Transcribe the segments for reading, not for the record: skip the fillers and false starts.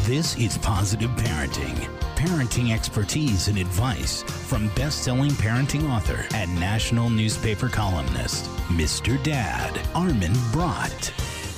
This is Positive Parenting. Parenting expertise and advice from best-selling parenting author and national newspaper columnist, Mr. Dad, Armin Brott.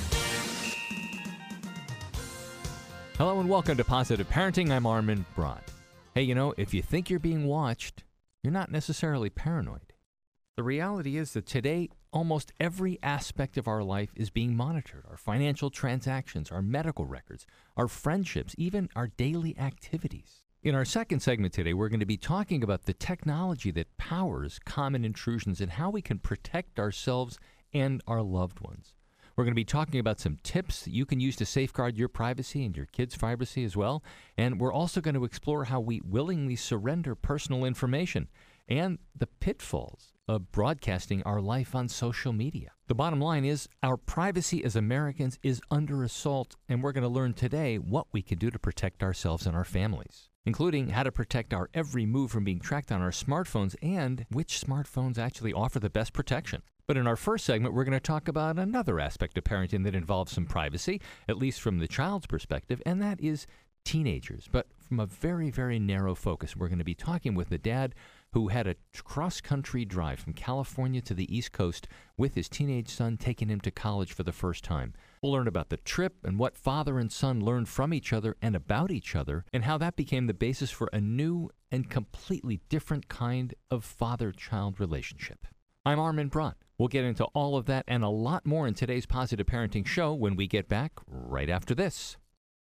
Hello and welcome to Positive Parenting. I'm Armin Brott. Hey, if you think you're being watched, you're not necessarily paranoid. The reality is that today, almost every aspect of our life is being monitored. Our financial transactions, our medical records, our friendships, even our daily activities. In our second segment today, we're going to be talking about the technology that powers common intrusions and how we can protect ourselves and our loved ones. We're going to be talking about some tips that you can use to safeguard your privacy and your kids' privacy as well. And we're also going to explore how we willingly surrender personal information and the pitfalls of broadcasting our life on social media. The bottom line is our privacy as Americans is under assault, and we're going to learn today what we can do to protect ourselves and our families, including how to protect our every move from being tracked on our smartphones and which smartphones actually offer the best protection. But in our first segment, we're going to talk about another aspect of parenting that involves some privacy, at least from the child's perspective, and that is teenagers. But from a very, very narrow focus, we're going to be talking with the dad who had a cross-country drive from California to the East Coast with his teenage son, taking him to college for the first time. We'll learn about the trip and what father and son learned from each other and about each other, and how that became the basis for a new and completely different kind of father-child relationship. I'm Armin Brott. We'll get into all of that and a lot more in today's Positive Parenting show when we get back right after this.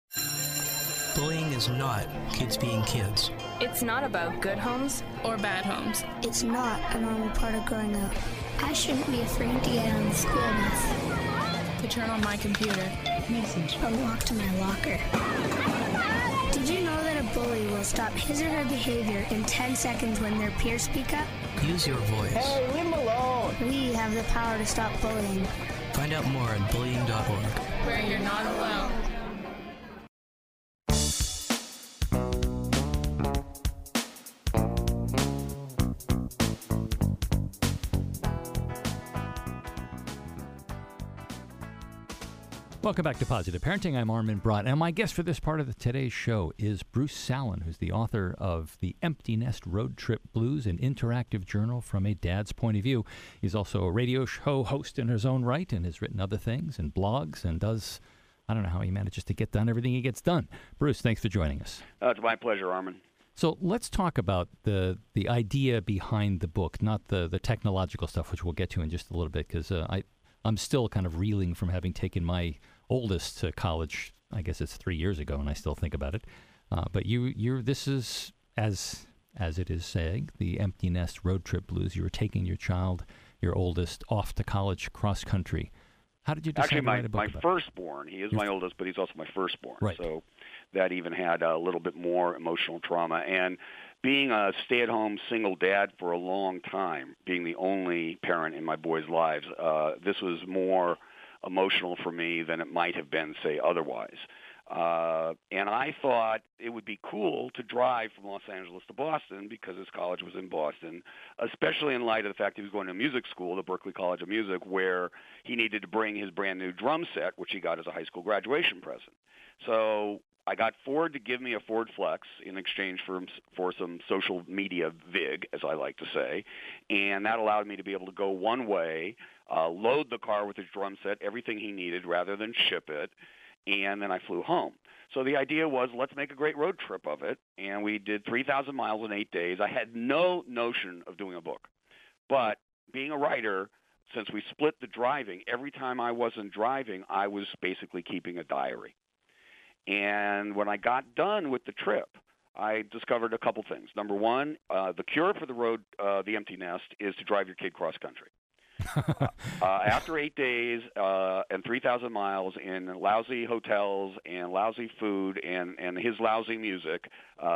Bullying is not kids being kids. It's not about good homes or bad homes. It's not a normal part of growing up. I shouldn't be afraid to get on the school bus, to turn on my computer, message, or walk to my locker. Did you know that a bully will stop his or her behavior in 10 seconds when their peers speak up? Use your voice. Hey, leave them alone. We have the power to stop bullying. Find out more at bullying.org. Where you're not alone. Welcome back to Positive Parenting. I'm Armin Brott, and my guest for this part of today's show is Bruce Salen, who's the author of The Empty Nest Road Trip Blues, an interactive journal from a dad's point of view. He's also a radio show host in his own right and has written other things and blogs and does, I don't know how he manages to get done everything he gets done. Bruce, thanks for joining us. It's my pleasure, Armin. So let's talk about the idea behind the book, not the technological stuff, which we'll get to in just a little bit, because I'm still kind of reeling from having taken my oldest to college. I guess it's 3 years ago, and I still think about it. But this is, as it is saying, the Empty Nest Road Trip Blues. You were taking your child, your oldest, off to college cross country. How did you decide to write a book about it? My firstborn. He is my oldest, but he's also my firstborn. Right. So that even had a little bit more emotional trauma. And being a stay-at-home single dad for a long time, being the only parent in my boys' lives, this was more emotional for me than it might have been, say, otherwise. And I thought it would be cool to drive from Los Angeles to Boston because his college was in Boston, especially in light of the fact he was going to music school, the Berklee College of Music, where he needed to bring his brand-new drum set, which he got as a high school graduation present. So I got Ford to give me a Ford Flex in exchange for some social media vig, as I like to say, and that allowed me to be able to go one way, load the car with his drum set, everything he needed, rather than ship it, and then I flew home. So the idea was, let's make a great road trip of it, and we did 3,000 miles in 8 days. I had no notion of doing a book, but being a writer, since we split the driving, every time I wasn't driving, I was basically keeping a diary. And when I got done with the trip, I discovered a couple things. Number one, the cure for the empty nest is to drive your kid cross-country. After 8 days and 3,000 miles in lousy hotels and lousy food and his lousy music,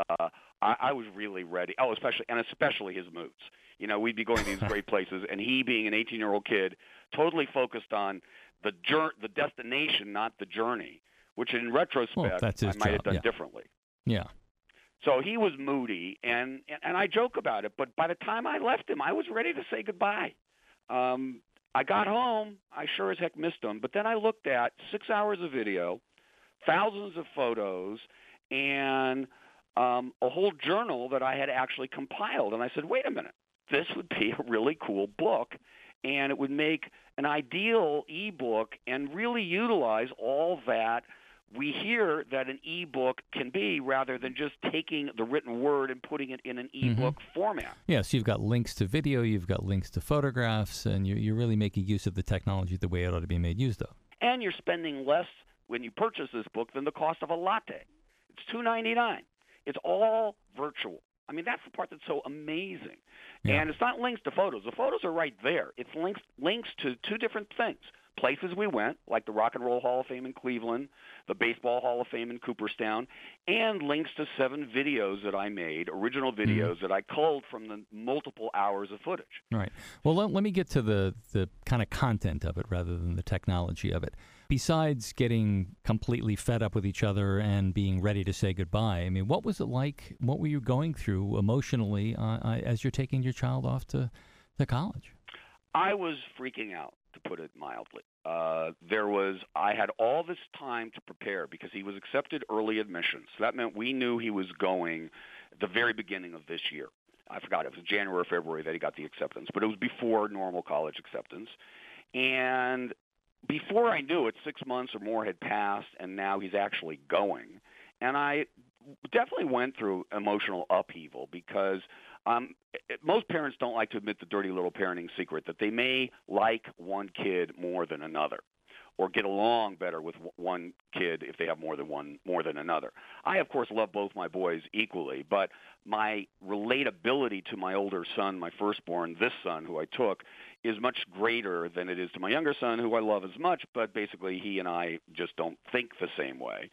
I was really ready. Oh, especially his moods. We'd be going to these great places, and he, being an 18-year-old kid, totally focused on the destination, not the journey, which in retrospect I might have done differently. Yeah. So he was moody, and I joke about it, but by the time I left him, I was ready to say goodbye. I got home. I sure as heck missed him. But then I looked at 6 hours of video, thousands of photos, and a whole journal that I had actually compiled. And I said, wait a minute, this would be a really cool book, and it would make an ideal ebook and really utilize all that we hear that an ebook can be, rather than just taking the written word and putting it in an ebook format. Yeah, so you've got links to video, you've got links to photographs, and you're really making use of the technology the way it ought to be made use of. And you're spending less when you purchase this book than the cost of a latte. It's $2.99. It's all virtual. I mean, that's the part that's so amazing. Yeah. And it's not links to photos. The photos are right there. It's links to two different things. Places we went, like the Rock and Roll Hall of Fame in Cleveland, the Baseball Hall of Fame in Cooperstown, and links to 7 videos that I made, original videos that I culled from the multiple hours of footage. All right. Well, let me get to the kind of content of it rather than the technology of it. Besides getting completely fed up with each other and being ready to say goodbye, I mean, what was it like? What were you going through emotionally as you're taking your child off to college? I was freaking out, to put it mildly. I had all this time to prepare because he was accepted early admission. So that meant we knew he was going at the very beginning of this year. I forgot, it was January or February that he got the acceptance, but it was before normal college acceptance. And before I knew it, 6 months or more had passed, and now he's actually going. And I definitely went through emotional upheaval because most parents don't like to admit the dirty little parenting secret that they may like one kid more than another, or get along better with one kid if they have more than another. I, of course, love both my boys equally, but my relatability to my older son, my firstborn, this son who I took, is much greater than it is to my younger son, who I love as much, but basically he and I just don't think the same way.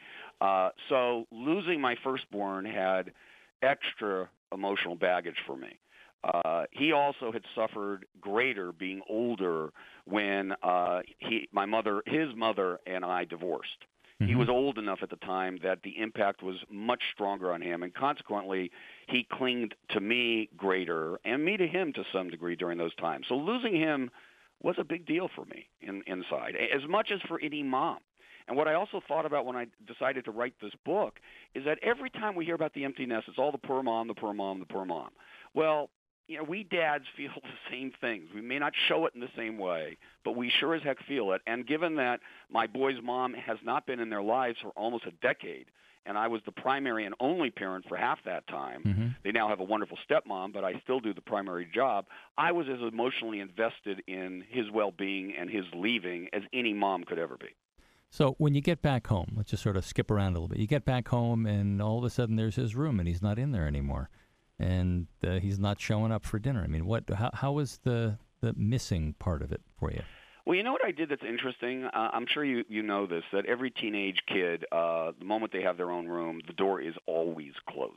So losing my firstborn had extra emotional baggage for me. He also had suffered greater being older when his mother and I divorced. Mm-hmm. He was old enough at the time that the impact was much stronger on him, and consequently, he clinged to me greater, and me to him to some degree during those times. So losing him was a big deal for me inside, as much as for any mom. And what I also thought about when I decided to write this book is that every time we hear about the empty nest, it's all the poor mom, the poor mom, the poor mom. Well, you know, we dads feel the same things. We may not show it in the same way, but we sure as heck feel it. And given that my boy's mom has not been in their lives for almost a decade, and I was the primary and only parent for half that time, they now have a wonderful stepmom, but I still do the primary job, I was as emotionally invested in his well-being and his leaving as any mom could ever be. So when you get back home, let's just sort of skip around a little bit. You get back home, and all of a sudden there's his room, and he's not in there anymore. And he's not showing up for dinner. I mean, how was the missing part of it for you? Well, you know what I did that's interesting? I'm sure you know this, that every teenage kid, the moment they have their own room, the door is always closed.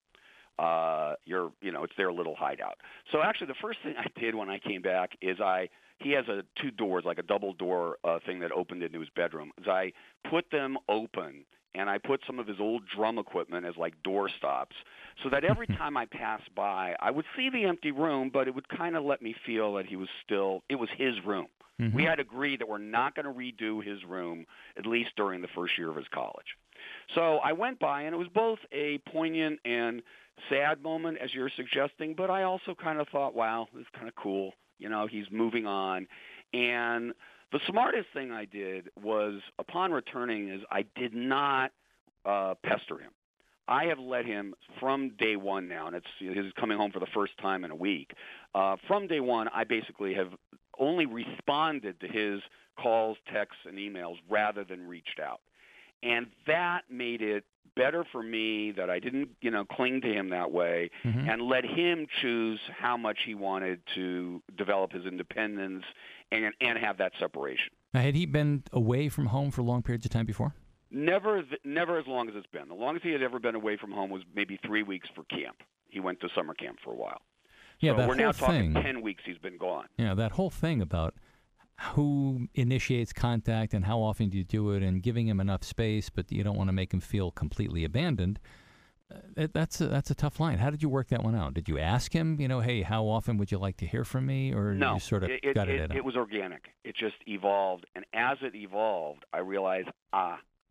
It's their little hideout. So actually the first thing I did when I came back is he has 2 doors, like a double door thing that opened into his bedroom. Is I put them open, and I put some of his old drum equipment as like door stops, so that every time I passed by, I would see the empty room, but it would kind of let me feel that it was his room. Mm-hmm. We had agreed that we're not going to redo his room, at least during the first year of his college. So I went by, and it was both a poignant and sad moment, as you're suggesting, but I also kind of thought, wow, this is kind of cool. You know, he's moving on. And the smartest thing I did was, upon returning, is I did not pester him. I have let him from day one now, and he's coming home for the first time in a week. From day one, I basically have only responded to his calls, texts, and emails rather than reached out. And that made it better for me that I didn't, cling to him that way, and let him choose how much he wanted to develop his independence and have that separation. Now, had he been away from home for long periods of time before? Never as long as it's been. The longest he had ever been away from home was maybe 3 weeks for camp. He went to summer camp for a while. Yeah, so we're now talking 10 weeks he's been gone. Yeah, that whole thing about who initiates contact and how often do you do it, and giving him enough space, but you don't want to make him feel completely abandoned. That's a tough line. How did you work that one out? Did you ask him, hey, how often would you like to hear from me? Or no, you sort of got it out? It was organic. It just evolved. And as it evolved, I realized,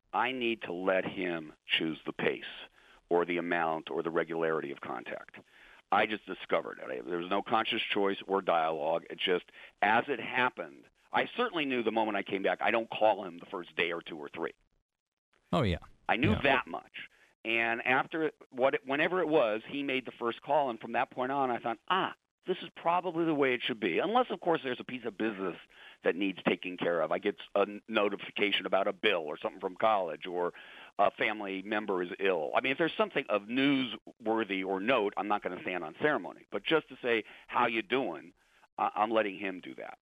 I need to let him choose the pace or the amount or the regularity of contact. I just discovered it. There was no conscious choice or dialogue. It just, as it happened, I certainly knew the moment I came back, I don't call him the first day or two or three. Oh, yeah. I knew that much. And after whenever it was, he made the first call, and from that point on, I thought, this is probably the way it should be. Unless, of course, there's a piece of business that needs taking care of. I get a notification about a bill or something from college, or a family member is ill. I mean, if there's something of newsworthy or note, I'm not going to stand on ceremony. But just to say, how you doing, I'm letting him do that.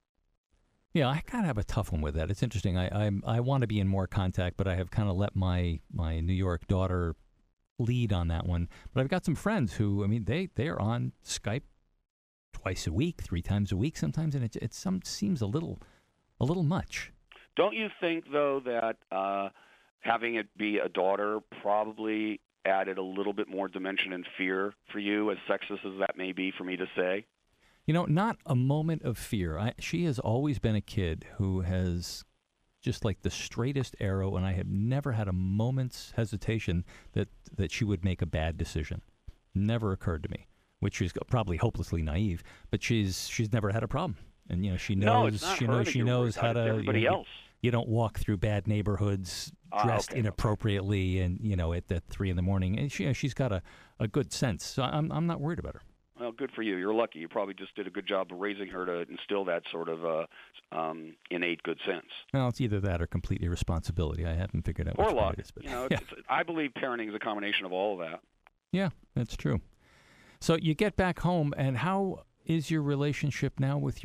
Yeah, I kind of have a tough one with that. It's interesting. I want to be in more contact, but I have kind of let my New York daughter lead on that one. But I've got some friends who, I mean, they are on Skype twice a week, 3 times a week sometimes, and it seems a little much. Don't you think, though, that having it be a daughter probably added a little bit more dimension and fear for you, as sexist as that may be for me to say? You know, not a moment of fear. She has always been a kid who has just like the straightest arrow, and I have never had a moment's hesitation that she would make a bad decision. Never occurred to me, which is probably hopelessly naive, but she's never had a problem. And you know, she knows how to everybody else. You don't walk through bad neighborhoods dressed inappropriately and at 3 a.m. And she's got a good sense. So I'm not worried about her. Well, good for you. You're lucky. You probably just did a good job of raising her to instill that sort of innate good sense. Well, it's either that or complete irresponsibility. I haven't figured out which one it is. But, I believe parenting is a combination of all of that. Yeah, that's true. So you get back home, and how is your relationship now with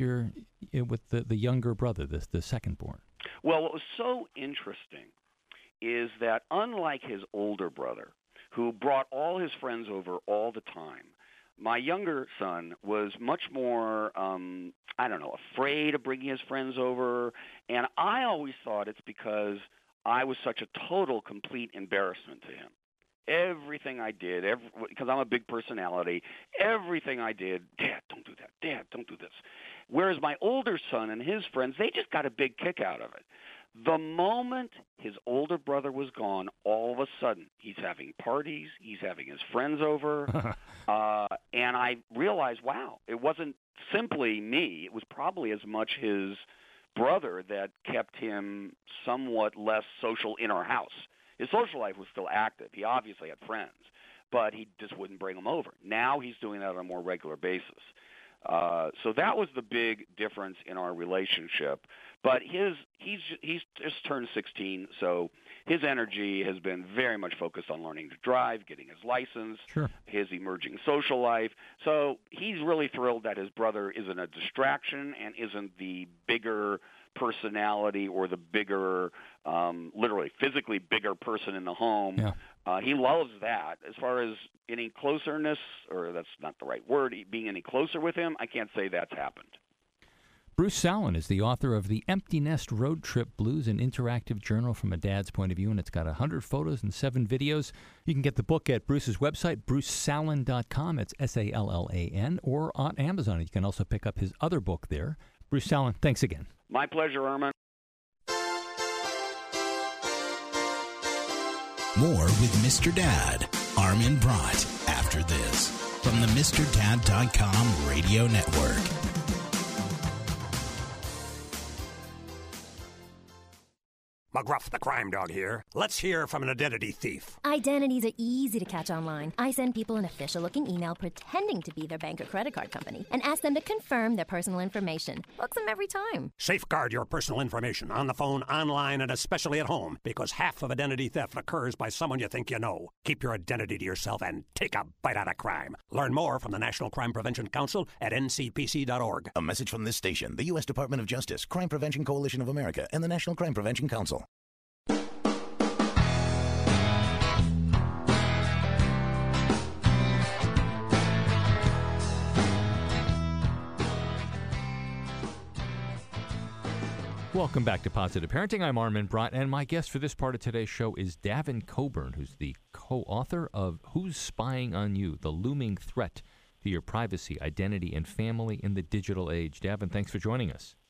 the younger brother, the second born? Well, what was so interesting is that unlike his older brother, who brought all his friends over all the time, my younger son was much more, afraid of bringing his friends over. And I always thought it's because I was such a total, complete embarrassment to him. Everything I did, because I'm a big personality, everything I did, Dad, don't do that. Dad, don't do this. Whereas my older son and his friends, they just got a big kick out of it. The moment his older brother was gone, all of a sudden, he's having parties, he's having his friends over, and I realized, wow, it wasn't simply me. It was probably as much his brother that kept him somewhat less social in our house. His social life was still active. He obviously had friends, but he just wouldn't bring them over. Now he's doing that on a more regular basis. So that was the big difference in our relationship. But he's just turned 16, so his energy has been very much focused on learning to drive, getting his license, his emerging social life. So he's really thrilled that his brother isn't a distraction and isn't the bigger personality or the bigger, literally physically bigger person in the home. Yeah. He loves that. As far as any closeness, or that's not the right word, being any closer with him, I can't say that's happened. Bruce Salen is the author of The Empty Nest Road Trip Blues, an interactive journal from a dad's point of view, and it's got 100 photos and 7 videos. You can get the book at Bruce's website, brucesalen.com. It's Sallan, or on Amazon. You can also pick up his other book there. Bruce Salen, thanks again. My pleasure, Armin. More with Mr. Dad, Armin Brott, after this, from the MrDad.com radio network. McGruff, the crime dog here. Let's hear from an identity thief. Identities are easy to catch online. I send people an official-looking email pretending to be their bank or credit card company and ask them to confirm their personal information. Books them every time. Safeguard your personal information on the phone, online, and especially at home, because half of identity theft occurs by someone you think you know. Keep your identity to yourself and take a bite out of crime. Learn more from the National Crime Prevention Council at ncpc.org. A message from this station, the U.S. Department of Justice, Crime Prevention Coalition of America, and the National Crime Prevention Council. Welcome back to Positive Parenting. I'm Armin Brott, and my guest for this part of today's show is Davin Coburn, who's the co-author of Who's Spying on You? The Looming Threat to Your Privacy, Identity, and Family in the Digital Age. Davin, thanks for joining us.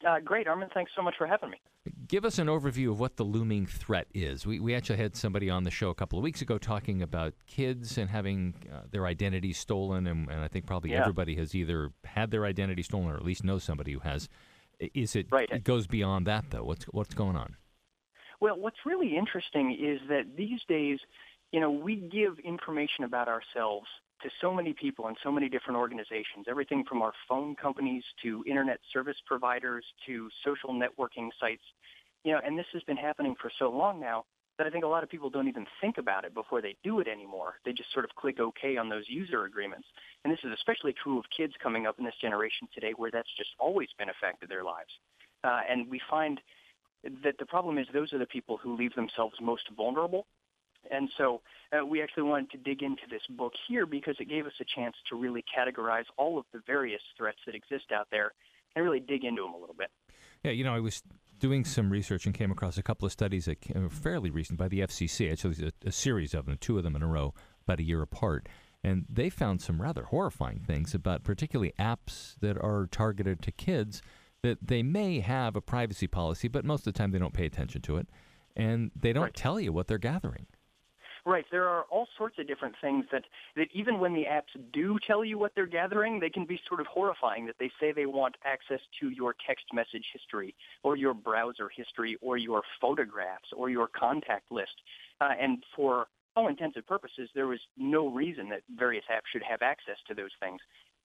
Great, Armin. Thanks so much for having me. Give us an overview of what the looming threat is. We actually had somebody on the show a couple of weeks ago talking about kids and having their identity stolen, and I think probably everybody has either had their identity stolen or at least knows somebody who has. Is it? Right. It goes beyond that, though. What's going on? Well, what's really interesting is that these days, we give information about ourselves to so many people and so many different organizations, everything from our phone companies to internet service providers to social networking sites, and this has been happening for so long now that I think a lot of people don't even think about it before they do it anymore. They just sort of click OK on those user agreements. And this is especially true of kids coming up in this generation today where that's just always been a fact of their lives. And we find that the problem is those are the people who leave themselves most vulnerable. And so we actually wanted to dig into this book here because it gave us a chance to really categorize all of the various threats that exist out there and really dig into them a little bit. Yeah, I was doing some research and came across a couple of studies that were fairly recent by the FCC. Actually, a series of them, 2 of them in a row, about a year apart. And they found some rather horrifying things about particularly apps that are targeted to kids that they may have a privacy policy, but most of the time they don't pay attention to it. And they don't tell you what they're gathering. Right. There are all sorts of different things that even when the apps do tell you what they're gathering, they can be sort of horrifying, that they say they want access to your text message history or your browser history or your photographs or your contact list. And for all intents and purposes, there was no reason that various apps should have access to those things.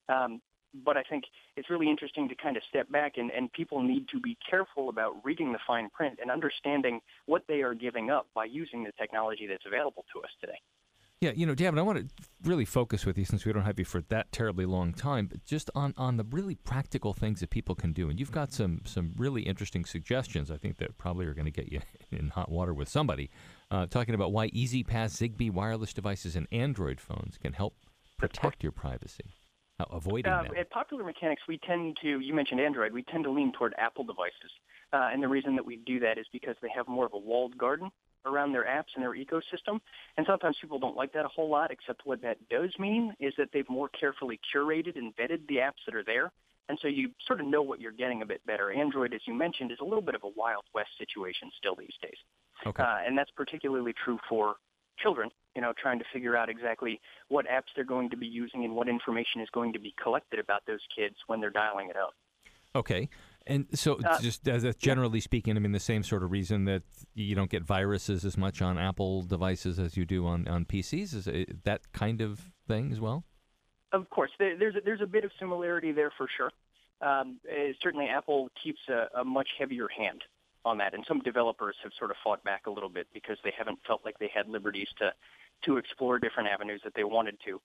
But I think it's really interesting to kind of step back, and people need to be careful about reading the fine print and understanding what they are giving up by using the technology that's available to us today. Yeah, David, I want to really focus with you since we don't have you for that terribly long time, but just on the really practical things that people can do. And you've got some really interesting suggestions, I think, that probably are going to get you in hot water with somebody, talking about why EasyPass, Zigbee wireless devices, and Android phones can help protect your privacy. Avoiding that. At Popular Mechanics, we tend to, you mentioned Android, we tend to lean toward Apple devices. And the reason that we do that is because they have more of a walled garden around their apps and their ecosystem. And sometimes people don't like that a whole lot, except what that does mean is that they've more carefully curated and vetted the apps that are there. And so you sort of know what you're getting a bit better. Android, as you mentioned, is a little bit of a Wild West situation still these days. Okay. And that's particularly true for children, trying to figure out exactly what apps they're going to be using and what information is going to be collected about those kids when they're dialing it up. Okay. And so just as generally speaking, I mean, the same sort of reason that you don't get viruses as much on Apple devices as you do on PCs, is it that kind of thing as well? Of course. There's a bit of similarity there for sure. Certainly Apple keeps a much heavier hand on that, and some developers have sort of fought back a little bit because they haven't felt like they had liberties to explore different avenues that they wanted to.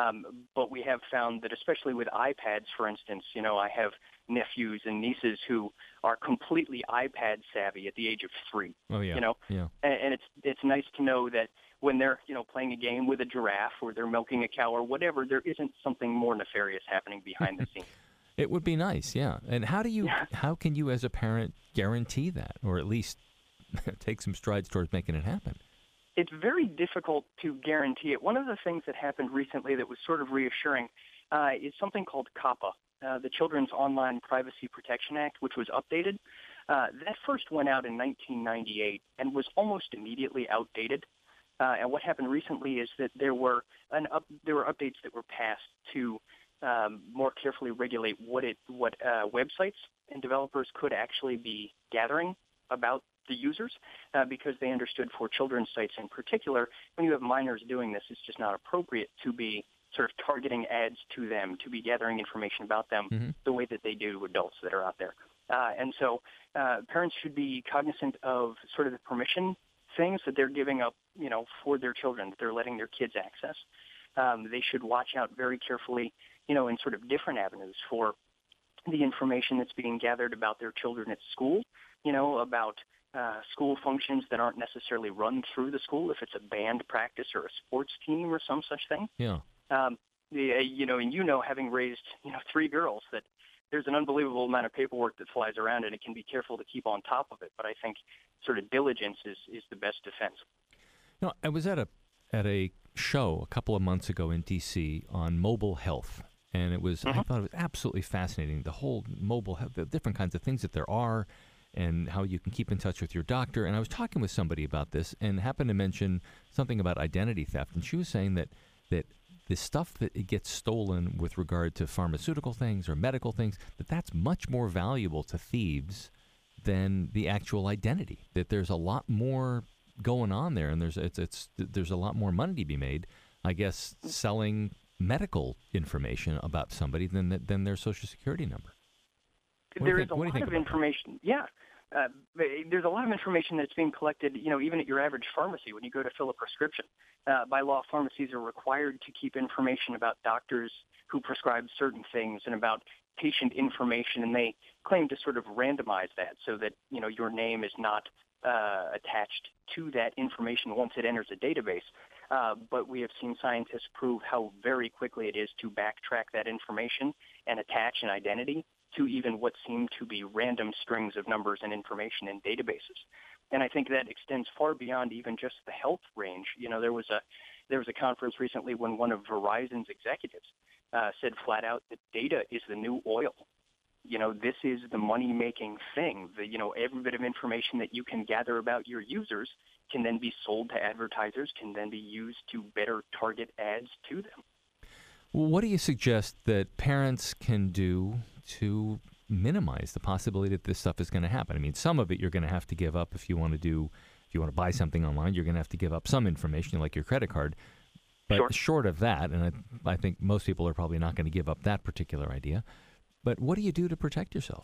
But we have found that, especially with iPads, for instance, I have nephews and nieces who are completely iPad savvy at the age of 3. Oh yeah. Yeah. And it's nice to know that when they're playing a game with a giraffe or they're milking a cow or whatever, there isn't something more nefarious happening behind the scenes. It would be nice, yeah. And how can you as a parent guarantee that, or at least take some strides towards making it happen? It's very difficult to guarantee it. One of the things that happened recently that was sort of reassuring is something called COPPA, the Children's Online Privacy Protection Act, which was updated. That first went out in 1998 and was almost immediately outdated. And what happened recently is that there were updates that were passed to more carefully regulate what websites and developers could actually be gathering about the users, because they understood for children's sites in particular, when you have minors doing this, it's just not appropriate to be sort of targeting ads to them, to be gathering information about them the way that they do to adults that are out there. And so parents should be cognizant of sort of the permission things that they're giving up, for their children, that they're letting their kids access. They should watch out very carefully, in sort of different avenues for the information that's being gathered about their children at school, about school functions that aren't necessarily run through the school, if it's a band practice or a sports team or some such thing. Yeah. And having raised, 3 girls, that there's an unbelievable amount of paperwork that flies around, and it can be careful to keep on top of it. But I think sort of diligence is the best defense. I was at a show a couple of months ago in D.C. on mobile health. And it was, I thought it was absolutely fascinating, the whole mobile health, the different kinds of things that there are, and how you can keep in touch with your doctor. And I was talking with somebody about this and happened to mention something about identity theft. And she was saying that the stuff that it gets stolen with regard to pharmaceutical things or medical things, that's much more valuable to thieves than the actual identity. That there's a lot more going on there, and there's a lot more money to be made, I guess, selling medical information about somebody than their Social Security number. There is a lot of information. Yeah. There's a lot of information that's being collected, even at your average pharmacy when you go to fill a prescription. By law, pharmacies are required to keep information about doctors who prescribe certain things and about patient information, and they claim to sort of randomize that so that, your name is not attached to that information once it enters a database. But we have seen scientists prove how very quickly it is to backtrack that information and attach an identity to even what seem to be random strings of numbers and information in databases. And I think that extends far beyond even just the health range. There was a conference recently when one of Verizon's executives said flat out that data is the new oil. This is the money-making thing. Every bit of information that you can gather about your users can then be sold to advertisers, can then be used to better target ads to them. Well, what do you suggest that parents can do to minimize the possibility that this stuff is going to happen? I mean, some of it you're going to have to give up if you want to buy something online. You're going to have to give up some information like your credit card. But short of that, and I think most people are probably not going to give up that particular idea. But what do you do to protect yourself?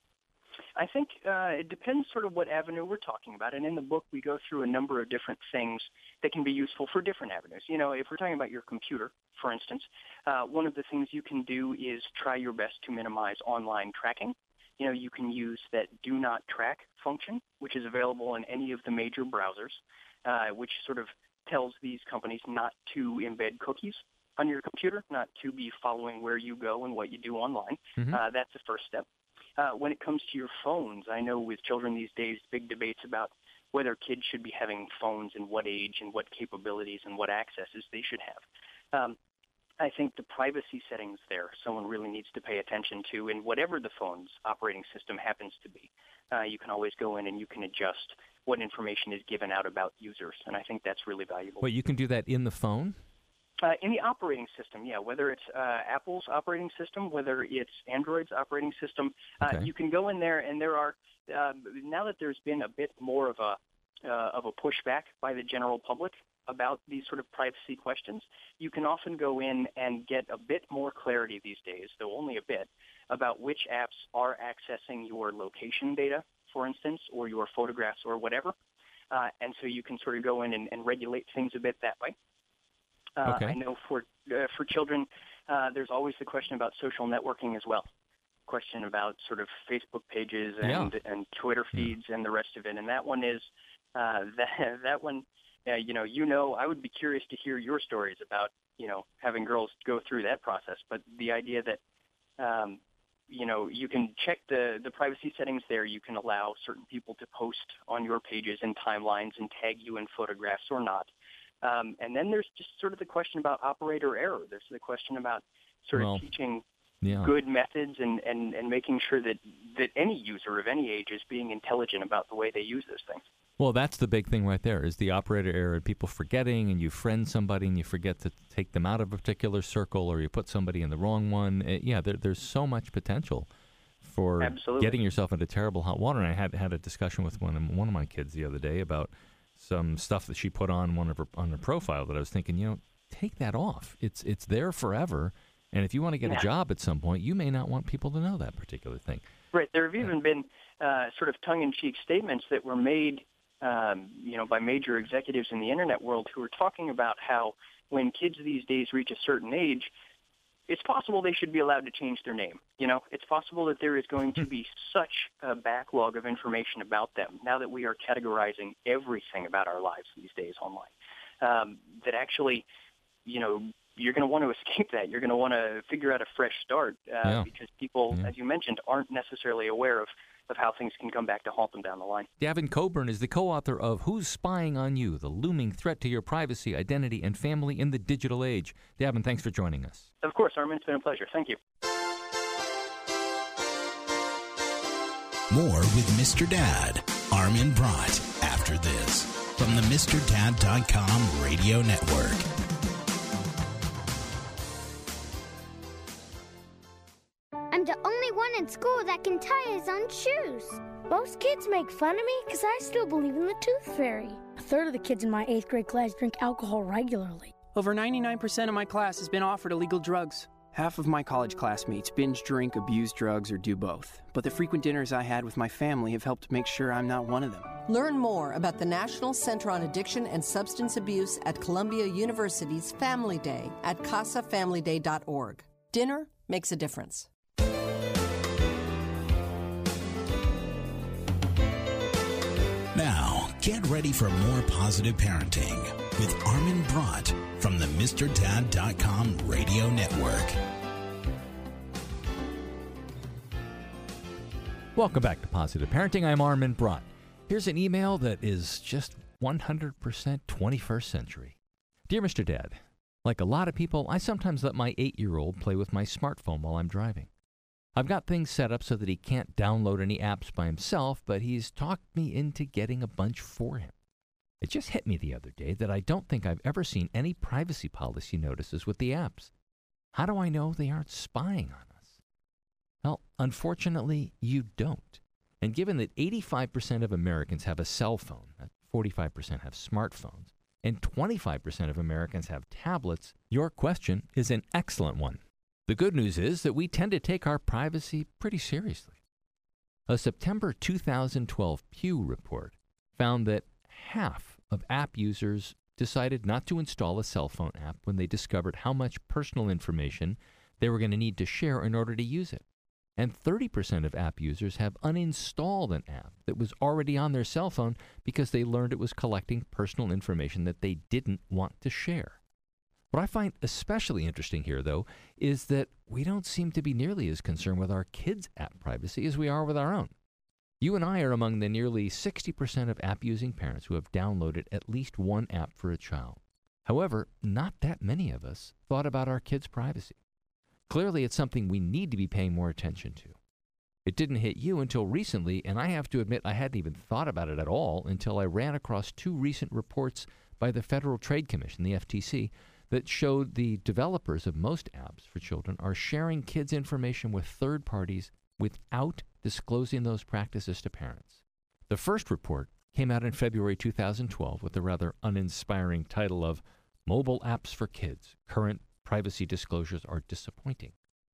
I think it depends sort of what avenue we're talking about. And in the book, we go through a number of different things that can be useful for different avenues. If we're talking about your computer, for instance, one of the things you can do is try your best to minimize online tracking. You can use that do not track function, which is available in any of the major browsers, which sort of tells these companies not to embed cookies on your computer, not to be following where you go and what you do online. That's the first step. When it comes to your phones, I know with children these days, big debates about whether kids should be having phones and what age and what capabilities and what accesses they should have. I think the privacy settings there, someone really needs to pay attention to, and whatever the phone's operating system happens to be, you can always go in and you can adjust what information is given out about users, and I think that's really valuable. Wait, you can do that in the phone? In the operating system, yeah, whether it's Apple's operating system, whether it's Android's operating system, you can go in there, and there are now that there's been a bit more of a pushback by the general public about these sort of privacy questions, you can often go in and get a bit more clarity these days, though only a bit, about which apps are accessing your location data, for instance, or your photographs or whatever, and so you can sort of go in and regulate things a bit that way. I know for children, there's always the question about social networking as well. Question about sort of Facebook pages and Twitter feeds and the rest of it. And that one is that one. I would be curious to hear your stories about having girls go through that process. But the idea that you can check the privacy settings there. You can allow certain people to post on your pages and timelines and tag you in photographs or not. And then there's just sort of the question about operator error. There's the question about sort of teaching good methods and making sure that any user of any age is being intelligent about the way they use those things. Well, that's the big thing right there is the operator error, people forgetting, and you friend somebody and you forget to take them out of a particular circle, or you put somebody in the wrong one. There's so much potential for getting yourself into terrible hot water. And I had a discussion with one of my kids the other day about some stuff that she put on on her profile that I was thinking, take that off. It's there forever. And if you want to get a job at some point, you may not want people to know that particular thing. Right. There have even been sort of tongue-in-cheek statements that were made, by major executives in the Internet world who are talking about how when kids these days reach a certain age, it's possible they should be allowed to change their name. It's possible that there is going to be such a backlog of information about them now that we are categorizing everything about our lives these days online, that actually, you're going to want to escape that. You're going to want to figure out a fresh start because people, as you mentioned, aren't necessarily aware of how things can come back to haunt them down the line. Davin Coburn is the co-author of Who's Spying on You? The Looming Threat to Your Privacy, Identity, and Family in the Digital Age. Davin, thanks for joining us. Of course, Armin. It's been a pleasure. Thank you. More with Mr. Dad, Armin Brott, after this, from the MrDad.com radio network. I'm the only one in school that can tie his own shoes. Most kids make fun of me because I still believe in the tooth fairy. A third of the kids in my 8th grade class drink alcohol regularly. Over 99% of my class has been offered illegal drugs. Half of my college classmates binge drink, abuse drugs, or do both. But the frequent dinners I had with my family have helped make sure I'm not one of them. Learn more about the National Center on Addiction and Substance Abuse at Columbia University's Family Day at casafamilyday.org. Dinner makes a difference. Now, get ready for more positive parenting with Armin Brott from the MrDad.com radio network. Welcome back to Positive Parenting. I'm Armin Brott. Here's an email that is just 100% 21st century. Dear Mr. Dad, like a lot of people, I sometimes let my 8-year-old play with my smartphone while I'm driving. I've got things set up so that he can't download any apps by himself, but he's talked me into getting a bunch for him. It just hit me the other day that I don't think I've ever seen any privacy policy notices with the apps. How do I know they aren't spying on us? Well, unfortunately, you don't. And given that 85% of Americans have a cell phone, 45% have smartphones, and 25% of Americans have tablets, your question is an excellent one. The good news is that we tend to take our privacy pretty seriously. A September 2012 Pew report found that half of app users decided not to install a cell phone app when they discovered how much personal information they were going to need to share in order to use it. And 30% of app users have uninstalled an app that was already on their cell phone because they learned it was collecting personal information that they didn't want to share. What I find especially interesting here, though, is that we don't seem to be nearly as concerned with our kids' app privacy as we are with our own. You and I are among the nearly 60% of app-using parents who have downloaded at least one app for a child. However, not that many of us thought about our kids' privacy. Clearly, it's something we need to be paying more attention to. It didn't hit you until recently, and I have to admit I hadn't even thought about it at all until I ran across 2 recent reports by the Federal Trade Commission, the FTC, that showed the developers of most apps for children are sharing kids' information with third parties without disclosing those practices to parents. The first report came out in February 2012 with the rather uninspiring title of Mobile Apps for Kids. Current privacy disclosures are disappointing.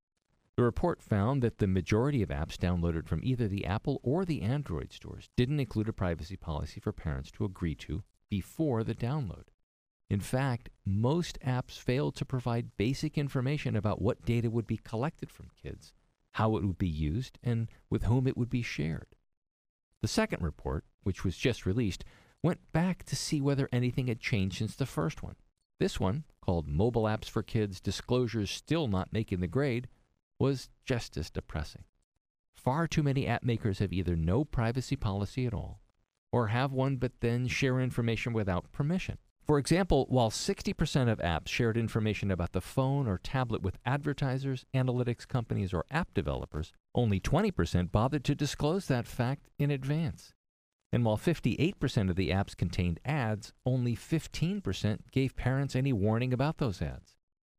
The report found that the majority of apps downloaded from either the Apple or the Android stores didn't include a privacy policy for parents to agree to before the download. In fact, most apps failed to provide basic information about what data would be collected from kids, how it would be used, and with whom it would be shared. The second report, which was just released, went back to see whether anything had changed since the first one. This one, called Mobile Apps for Kids, Disclosures Still Not Making the Grade, was just as depressing. Far too many app makers have either no privacy policy at all, or have one but then share information without permission. For example, while 60% of apps shared information about the phone or tablet with advertisers, analytics companies, or app developers, only 20% bothered to disclose that fact in advance. And while 58% of the apps contained ads, only 15% gave parents any warning about those ads.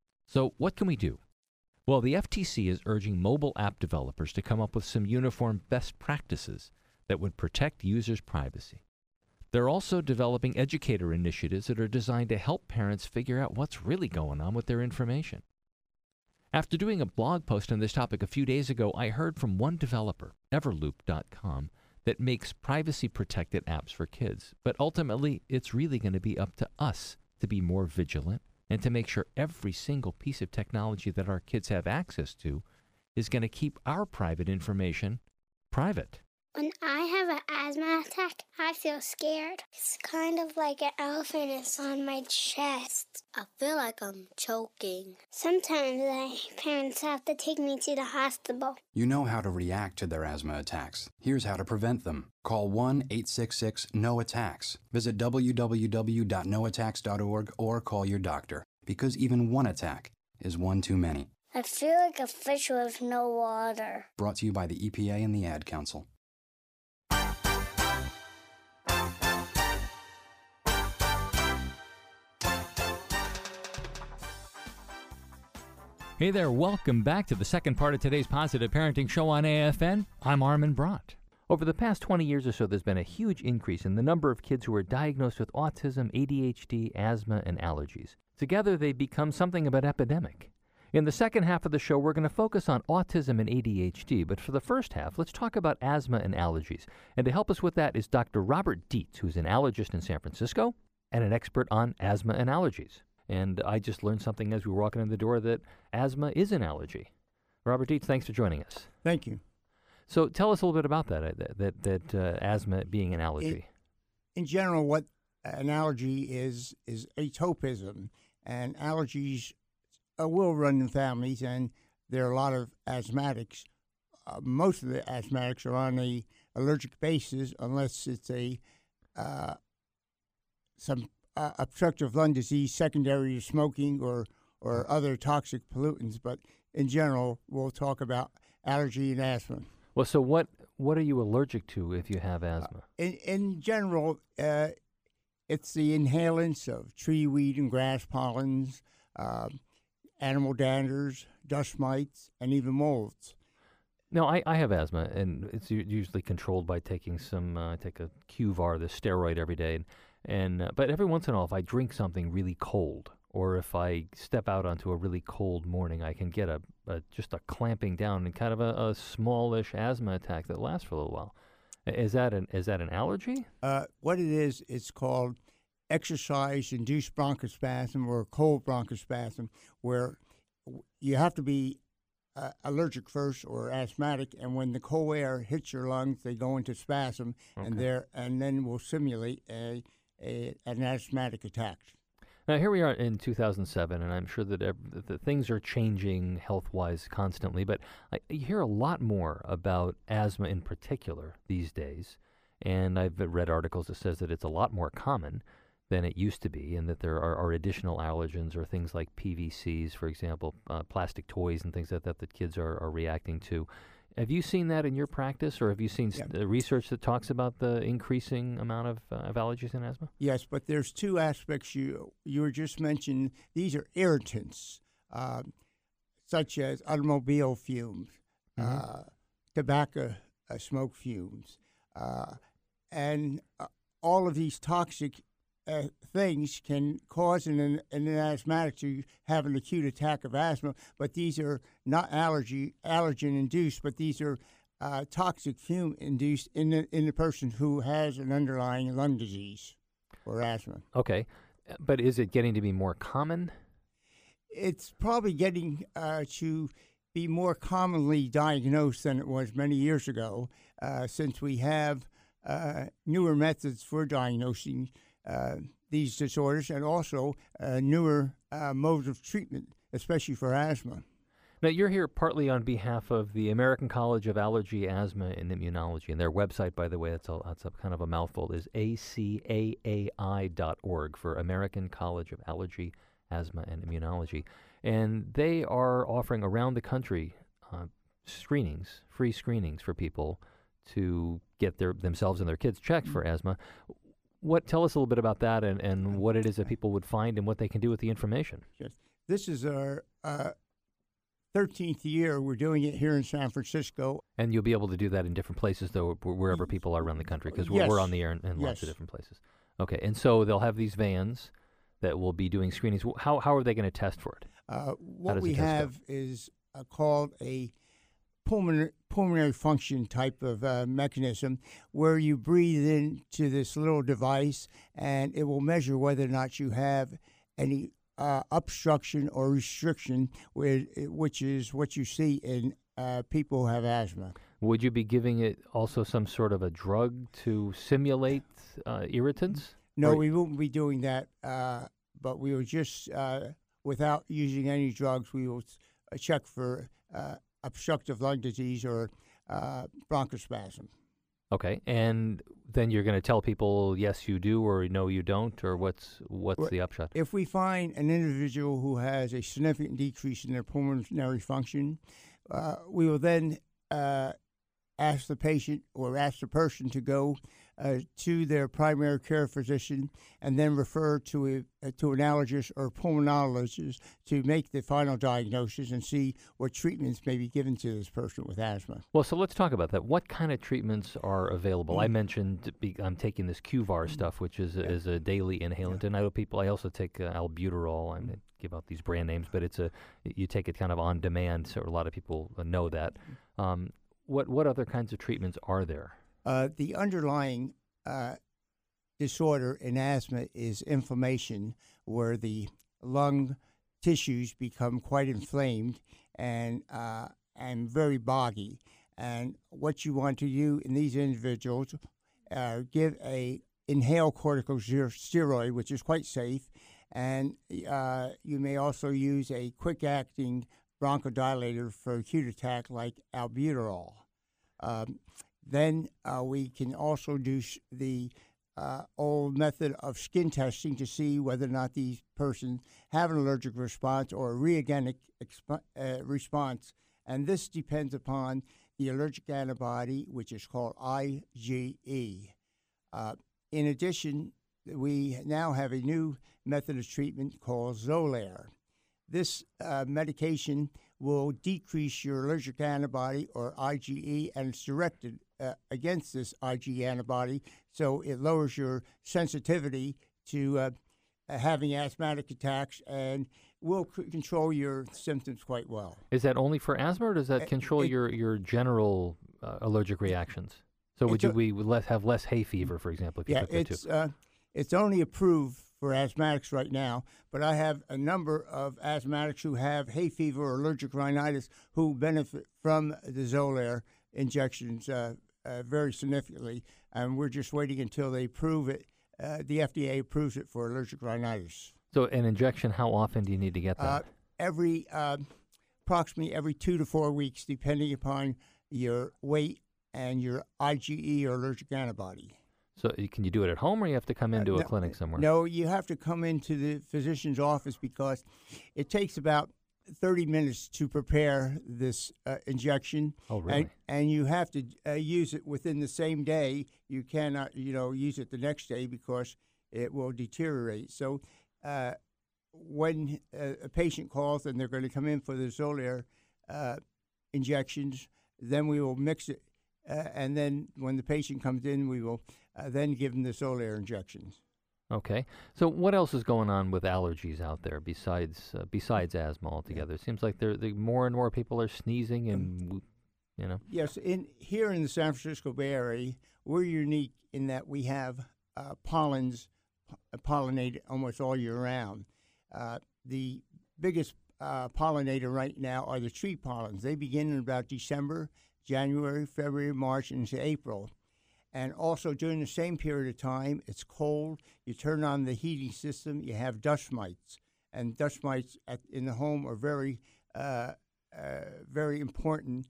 So what can we do? Well, the FTC is urging mobile app developers to come up with some uniform best practices that would protect users' privacy. They're also developing educator initiatives that are designed to help parents figure out what's really going on with their information. After doing a blog post on this topic a few days ago, I heard from one developer, Everloop.com, that makes privacy-protected apps for kids. But ultimately, it's really going to be up to us to be more vigilant and to make sure every single piece of technology that our kids have access to is going to keep our private information private. When I have an asthma attack, I feel scared. It's kind of like an elephant is on my chest. I feel like I'm choking. Sometimes my parents have to take me to the hospital. You know how to react to their asthma attacks. Here's how to prevent them. Call 1-866-NO-ATTACKS. Visit www.noattacks.org or call your doctor, because even one attack is one too many. I feel like a fish with no water. Brought to you by the EPA and the Ad Council. Hey there, welcome back to the second part of today's Positive Parenting Show on AFN. I'm Armin Brott. Over the past 20 years or so, there's been a huge increase in the number of kids who are diagnosed with autism, ADHD, asthma, and allergies. Together, they become something of an epidemic. In the second half of the show, we're going to focus on autism and ADHD, but for the first half, let's talk about asthma and allergies. And to help us with that is Dr. Robert Dietz, who's an allergist in San Francisco and an expert on asthma and allergies. And I just learned something as we were walking in the door that asthma is an allergy. Robert Dietz, thanks for joining us. Thank you. So tell us a little bit about that asthma being an allergy. In general, what an allergy is atopism, and allergies will run in families, and there are a lot of asthmatics. Most of the asthmatics are on a allergic basis, unless it's some obstructive lung disease secondary to smoking or other toxic pollutants. But in general, we'll talk about allergy and asthma. Well, so what are you allergic to if you have asthma? In general, it's the inhalants of tree, weed, and grass pollens, animal danders, dust mites, and even molds. No, I have asthma, and it's usually controlled by taking I take a Q-Var, the steroid, every day. But every once in a while, if I drink something really cold, or if I step out onto a really cold morning, I can get just a clamping down and kind of a smallish asthma attack that lasts for a little while. Is that an allergy? What it is, it's called exercise-induced bronchospasm or cold bronchospasm, where you have to be allergic first or asthmatic, and when the cold air hits your lungs, they go into spasm, okay. and then will simulate an asthmatic attack. Now, here we are in 2007, and I'm sure that things are changing health-wise constantly, but you hear a lot more about asthma in particular these days, and I've read articles that says that it's a lot more common than it used to be, and that there are additional allergens or things like PVCs, for example, plastic toys and things like that kids are reacting to. Have you seen that in your practice, or have you seen research that talks about the increasing amount of allergies and asthma? Yes, but there's two aspects you were just mentioning. These are irritants, such as automobile fumes, tobacco smoke fumes, and all of these toxic things can cause an asthmatic to have an acute attack of asthma, but these are not allergen-induced, but these are toxic fume-induced in the person who has an underlying lung disease or asthma. Okay, but is it getting to be more common? It's probably getting to be more commonly diagnosed than it was many years ago, since we have newer methods for diagnosing these disorders, and also newer modes of treatment, especially for asthma. Now, you're here partly on behalf of the American College of Allergy, Asthma, and Immunology, and their website, by the way, that's a kind of a mouthful, is ACAAI.org, for American College of Allergy, Asthma, and Immunology. And they are offering around the country free screenings for people to get themselves and their kids checked for asthma. Tell us a little bit about that and what it is that people would find and what they can do with the information. Yes. This is our 13th year. We're doing it here in San Francisco. And you'll be able to do that in different places, though, wherever people are around the country, because we're on the air in lots of different places. Okay, and so they'll have these vans that will be doing screenings. How are they going to test for it? What we have is called a pulmonary function type of mechanism, where you breathe into this little device, and it will measure whether or not you have any obstruction or restriction, which is what you see in people who have asthma. Would you be giving it also some sort of a drug to simulate irritants? No, we won't be doing that, but we will just, without using any drugs, we will check for obstructive lung disease or bronchospasm. Okay, and then you're going to tell people, yes, you do, or no, you don't, or what's the upshot? If we find an individual who has a significant decrease in their pulmonary function, we will then ask the patient or ask the person to go to their primary care physician and then refer to an allergist or pulmonologist to make the final diagnosis and see what treatments may be given to this person with asthma. Well, so let's talk about that. What kind of treatments are available? I mentioned I'm taking this QVAR stuff, which is a daily inhalant, and I also take albuterol. I give out these brand names, but you take it kind of on demand, so a lot of people know that. What other kinds of treatments are there? The underlying disorder in asthma is inflammation, where the lung tissues become quite inflamed and very boggy. And what you want to do in these individuals, give a inhaled corticosteroid, which is quite safe, and you may also use a quick-acting bronchodilator for acute attack like albuterol. Then we can also do the old method of skin testing to see whether or not these persons have an allergic response or a reagenic response. And this depends upon the allergic antibody, which is called IgE. In addition, we now have a new method of treatment called Xolair. This medication will decrease your allergic antibody or IgE, and it's directed against this IgE antibody, so it lowers your sensitivity to having asthmatic attacks and will control your symptoms quite well. Is that only for asthma, or does that control your general allergic reactions? So would have less hay fever, for example, if you took that too? It's only approved for asthmatics right now, but I have a number of asthmatics who have hay fever or allergic rhinitis who benefit from the Xolair injections very significantly, and we're just waiting until they approve it. The FDA approves it for allergic rhinitis. So an injection, how often do you need to get that? Approximately every 2 to 4 weeks, depending upon your weight and your IgE or allergic antibody. So can you do it at home, or you have to come into a clinic somewhere? No, you have to come into the physician's office because it takes about 30 minutes to prepare this injection. Oh, really? And you have to use it within the same day. You cannot, use it the next day because it will deteriorate. So when a patient calls and they're going to come in for the Xolair injections, then we will mix it. And then when the patient comes in, we will then give them the Xolair injections. Okay. So what else is going on with allergies out there besides asthma altogether? It seems like more and more people are sneezing and, Yes, here in the San Francisco Bay Area, we're unique in that we have pollinated almost all year round. The biggest pollinator right now are the tree pollens. They begin in about December, January, February, March, into April. And also during the same period of time, it's cold. You turn on the heating system, you have dust mites. And dust mites in the home are very, very important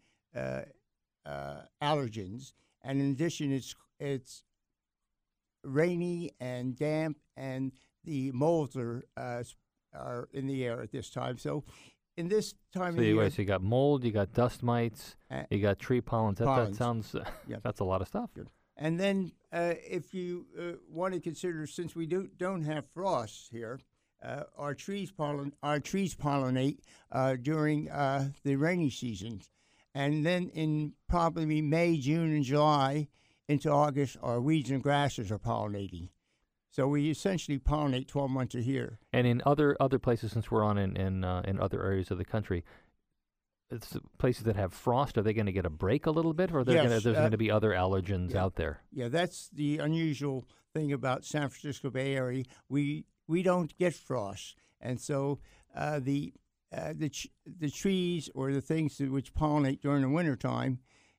allergens. And in addition, it's rainy and damp, and the molds are in the air at this time. So in this time of year... So you got mold, you got dust mites, you got tree pollens. That sounds... That's a lot of stuff. Good. And then if you want to consider, since we don't have frost here, our trees pollinate during the rainy seasons. And then in probably May, June, and July into August, our weeds and grasses are pollinating. So we essentially pollinate 12 months a year. And in other places, since we're on in other areas of the country, it's places that have frost, are they going to get a break a little bit, or there's going to be other allergens out there? Yeah, that's the unusual thing about San Francisco Bay Area. We don't get frost, and so the trees or the things which pollinate during the wintertime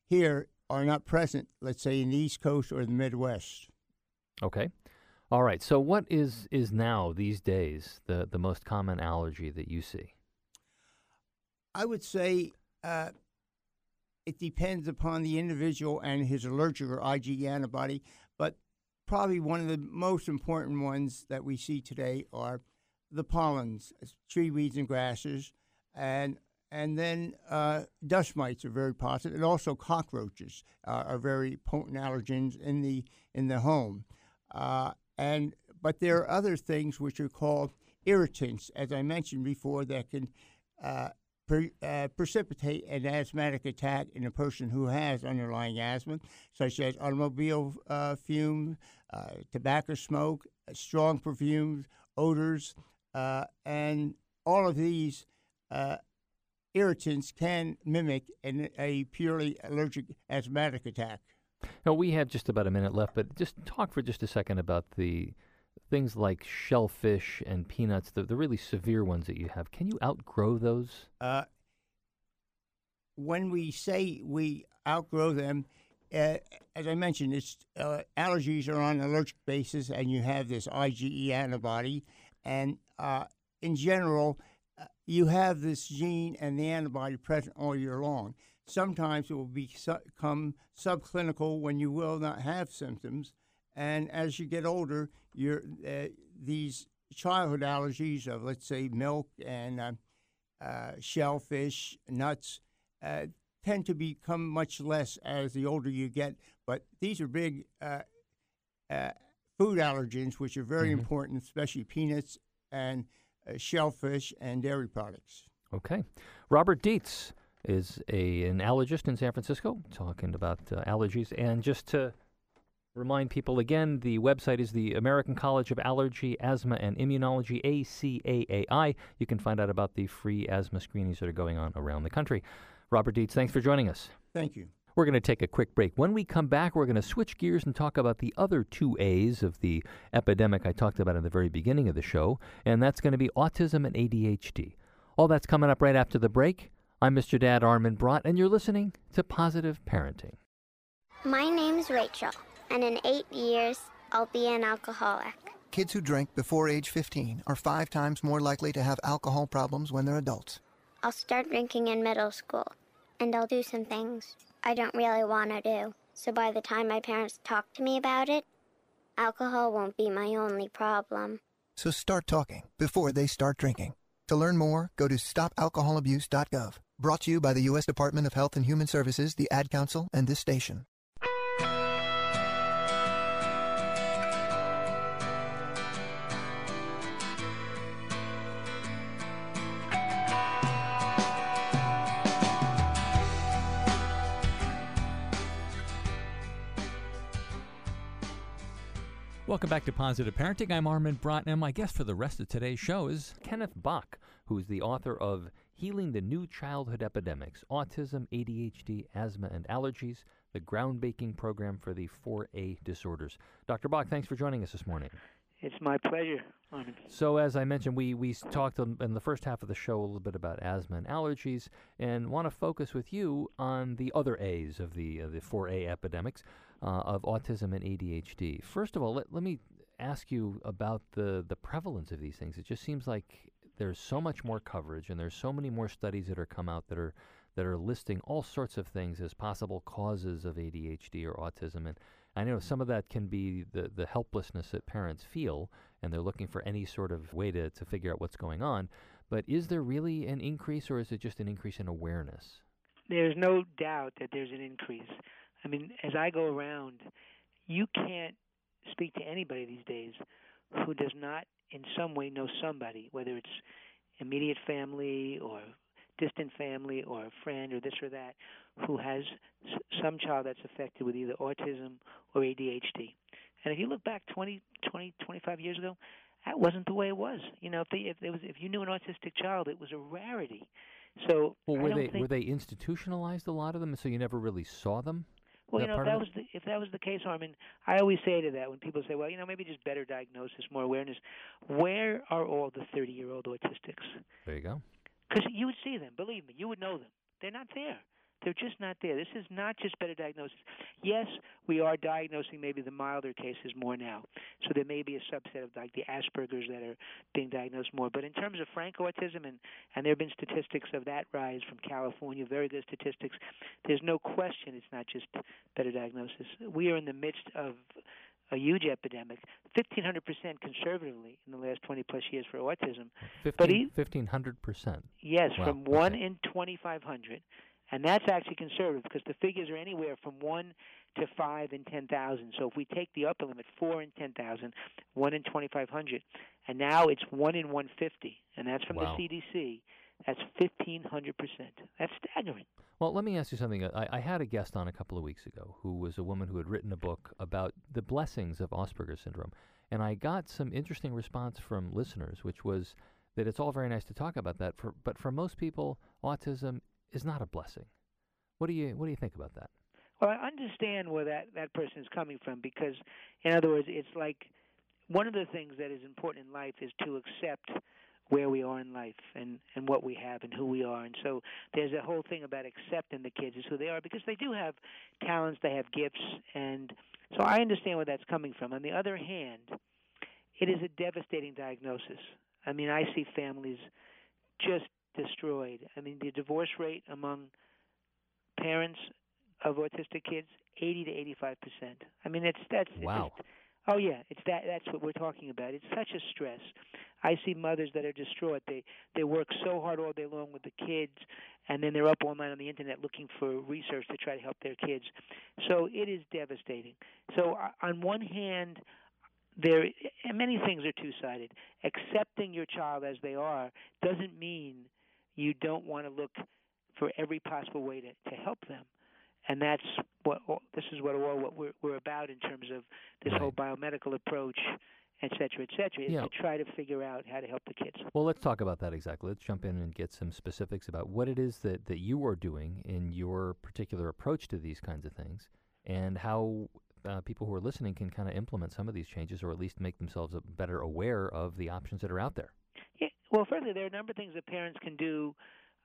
here are not present, let's say, in the East Coast or the Midwest. Okay. All right. So what is now, these days, the most common allergy that you see? I would say it depends upon the individual and his allergic or IgE antibody, but probably one of the most important ones that we see today are the pollens, tree weeds and grasses, and then dust mites are very positive, and also cockroaches are very potent allergens in the home. But there are other things which are called irritants, as I mentioned before, that can precipitate an asthmatic attack in a person who has underlying asthma, such as automobile fumes, tobacco smoke, strong perfumes, odors, and all of these irritants can mimic a purely allergic asthmatic attack. Now, we have just about a minute left, but just talk for just a second about the things like shellfish and peanuts, the really severe ones that you have. Can you outgrow those? When we say we outgrow them, as I mentioned, it's allergies are on an allergic basis, and you have this IgE antibody. And in general, you have this gene and the antibody present all year long. Sometimes it will become subclinical when you will not have symptoms. And as you get older, these childhood allergies of, let's say, milk and shellfish, nuts, tend to become much less as the older you get. But these are big food allergens, which are very important, especially peanuts and shellfish and dairy products. Okay. Robert Dietz is an allergist in San Francisco, talking about allergies. And just to remind people again, the website is the American College of Allergy, Asthma, and Immunology, ACAAI. You can find out about the free asthma screenings that are going on around the country. Robert Dietz, thanks for joining us. Thank you. We're going to take a quick break. When we come back, we're going to switch gears and talk about the other two A's of the epidemic I talked about in the very beginning of the show, and that's going to be autism and ADHD. All that's coming up right after the break. I'm Mr. Dad Armin Brott, and you're listening to Positive Parenting. My name's Rachel, and in 8 years, I'll be an alcoholic. Kids who drink before age 15 are 5 times more likely to have alcohol problems when they're adults. I'll start drinking in middle school, and I'll do some things I don't really want to do. So by the time my parents talk to me about it, alcohol won't be my only problem. So start talking before they start drinking. To learn more, go to stopalcoholabuse.gov. Brought to you by the U.S. Department of Health and Human Services, the Ad Council, and this station. Welcome back to Positive Parenting. I'm Armin Brott, and my guest for the rest of today's show is Kenneth Bach, who is the author of Healing the New Childhood Epidemics, Autism, ADHD, Asthma, and Allergies, the groundbreaking program for the 4A disorders. Dr. Bach, thanks for joining us this morning. It's my pleasure, Armin. So as I mentioned, we talked in the first half of the show a little bit about asthma and allergies, and want to focus with you on the other A's of the 4A epidemics, of autism and ADHD. First of all, let me ask you about the prevalence of these things. It just seems like there's so much more coverage, and there's so many more studies that are come out that are listing all sorts of things as possible causes of ADHD or autism. And I know some of that can be the helplessness that parents feel, and they're looking for any sort of way to figure out what's going on. But is there really an increase, or is it just an increase in awareness? There's no doubt that there's an increase. I mean, as I go around, you can't speak to anybody these days who does not in some way know somebody, whether it's immediate family or distant family or a friend or this or that, who has some child that's affected with either autism or ADHD. And if you look back 20, 25 years ago, that wasn't the way it was. You know, if you knew an autistic child, it was a rarity. So were they institutionalized, a lot of them, so you never really saw them? Well, you know, if that was the case, Armin, I always say to that when people say, well, you know, maybe just better diagnosis, more awareness. Where are all the 30-year-old autistics? There you go. Because you would see them, believe me, you would know them. They're not there. they're just not there. This is not just better diagnosis. Yes, we are diagnosing maybe the milder cases more now. So there may be a subset of like the Asperger's that are being diagnosed more. But in terms of frank autism, and there have been statistics of that rise from California, very good statistics, there's no question it's not just better diagnosis. We are in the midst of a huge epidemic, 1,500% conservatively in the last 20-plus years for autism. 1,500%? Yes, wow. From 1 in 2,500. And that's actually conservative because the figures are anywhere from 1 to 5 in 10,000. So if we take the upper limit, 4 in 10,000, 1 in 2,500, and now it's 1 in 150, and that's from wow. the CDC, that's 1,500%. That's staggering. Well, let me ask you something. I had a guest on a couple of weeks ago who was a woman who had written a book about the blessings of Asperger's syndrome. And I got some interesting response from listeners, which was that it's all very nice to talk about that, but for most people, autism is not a blessing. What do you think about that? Well, I understand where that person is coming from because, in other words, it's like one of the things that is important in life is to accept where we are in life and what we have and who we are. And so there's a whole thing about accepting the kids as who they are because they do have talents, they have gifts, and so I understand where that's coming from. On the other hand, it is a devastating diagnosis. I mean, I see families just destroyed. I mean, the divorce rate among parents of autistic kids, 80 to 85%. I mean, that's wow. Oh yeah, that's what we're talking about. It's such a stress. I see mothers that are distraught. They work so hard all day long with the kids, and then they're up all night on the internet looking for research to try to help their kids. So it is devastating. So on one hand, many things are two-sided. Accepting your child as they are doesn't mean you don't want to look for every possible way to help them. And that's what we're about in terms of this whole biomedical approach, et cetera, is to try to figure out how to help the kids. Well, let's talk about that exactly. Let's jump in and get some specifics about what it is that you are doing in your particular approach to these kinds of things and how people who are listening can kind of implement some of these changes or at least make themselves better aware of the options that are out there. Yeah. Well, firstly, there are a number of things that parents can do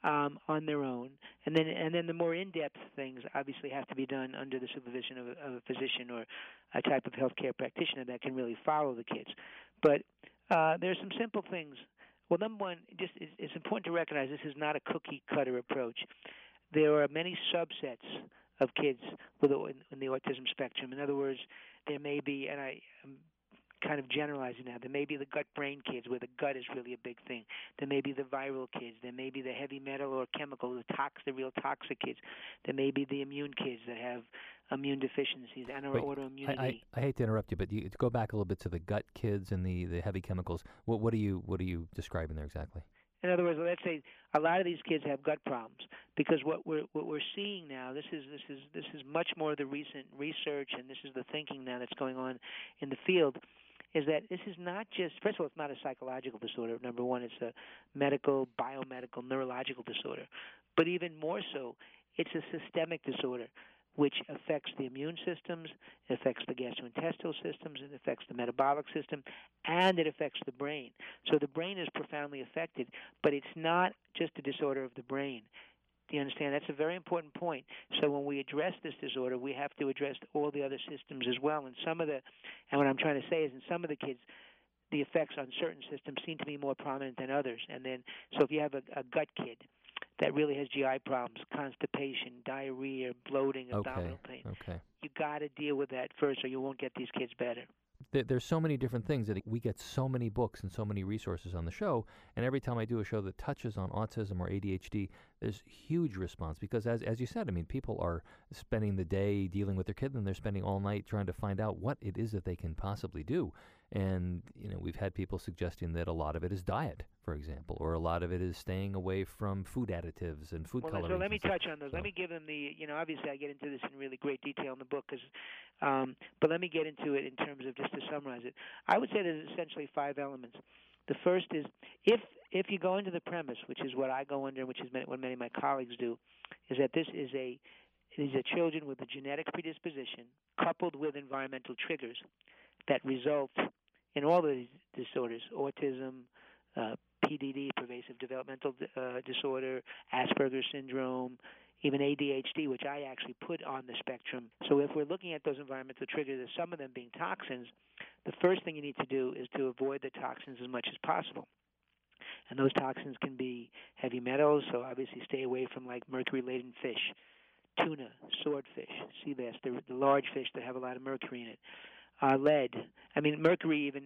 on their own, and then the more in-depth things obviously have to be done under the supervision of a physician or a type of healthcare practitioner that can really follow the kids. But there are some simple things. Well, number one, it's important to recognize this is not a cookie-cutter approach. There are many subsets of kids in the autism spectrum. In other words, there may be, and I'm kind of generalizing now, there may be the gut-brain kids where the gut is really a big thing. There may be the viral kids. There may be the heavy metal or chemical, the real toxic kids. There may be the immune kids that have immune deficiencies and autoimmunity. I hate to interrupt you, but to go back a little bit to the gut kids and the heavy chemicals, what are you describing there exactly? In other words, let's say a lot of these kids have gut problems because what we're seeing now, this is much more the recent research and this is the thinking now that's going on in the field, is that this is not just, first of all, it's not a psychological disorder. Number one, it's a medical, biomedical, neurological disorder. But even more so, it's a systemic disorder which affects the immune systems, it affects the gastrointestinal systems, it affects the metabolic system, and it affects the brain. So the brain is profoundly affected, but it's not just a disorder of the brain. Do you understand? That's a very important point. So when we address this disorder, we have to address all the other systems as well. And what I'm trying to say is in some of the kids, the effects on certain systems seem to be more prominent than others. And then, so if you have a gut kid that really has GI problems, constipation, diarrhea, bloating, abdominal pain, you got to deal with that first or you won't get these kids better. There's so many different things that we get so many books and so many resources on the show, and every time I do a show that touches on autism or ADHD, there's huge response because, as you said, I mean, people are spending the day dealing with their kid, and they're spending all night trying to find out what it is that they can possibly do. And we've had people suggesting that a lot of it is diet, for example, or a lot of it is staying away from food additives and food colorings. So let me touch on those. Let me give them obviously I get into this in really great detail in the book, but let me get into it in terms of just to summarize it. I would say there's essentially 5 elements. The first is if you go into the premise, which is what I go under, which is what many of my colleagues do, is that these are children with a genetic predisposition coupled with environmental triggers that result in all of these disorders, autism, PDD, pervasive developmental disorder, Asperger's syndrome, even ADHD, which I actually put on the spectrum. So if we're looking at those environmental triggers, some of them being toxins, the first thing you need to do is to avoid the toxins as much as possible. And those toxins can be heavy metals, so obviously stay away from like mercury-laden fish, tuna, swordfish, sea bass, the large fish that have a lot of mercury in it. Lead. I mean, mercury even